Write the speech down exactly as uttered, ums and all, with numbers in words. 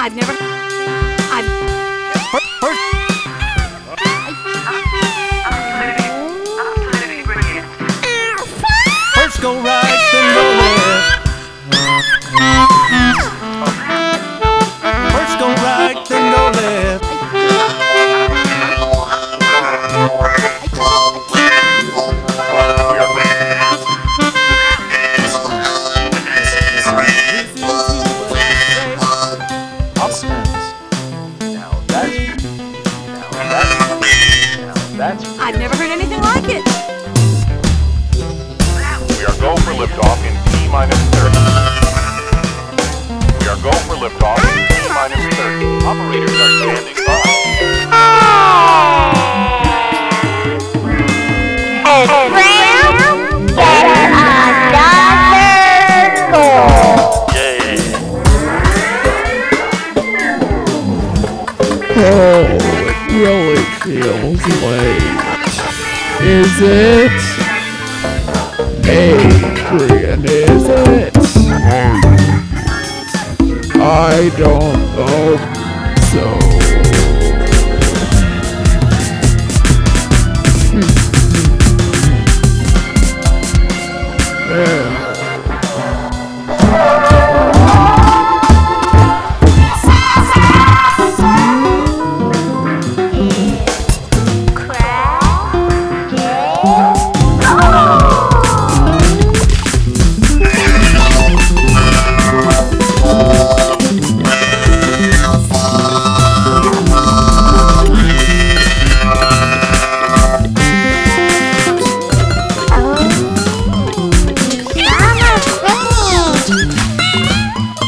I've never... I've... First, first go right, then go left. First go right, then go left. That's I've never heard anything like it. We are go for liftoff in T minus thirty. We are go for liftoff in T minus thirty. Operators are standing by. And Graham, get another goal. Oh, it really feels late. Is it? Adrian, is it? I don't hope so.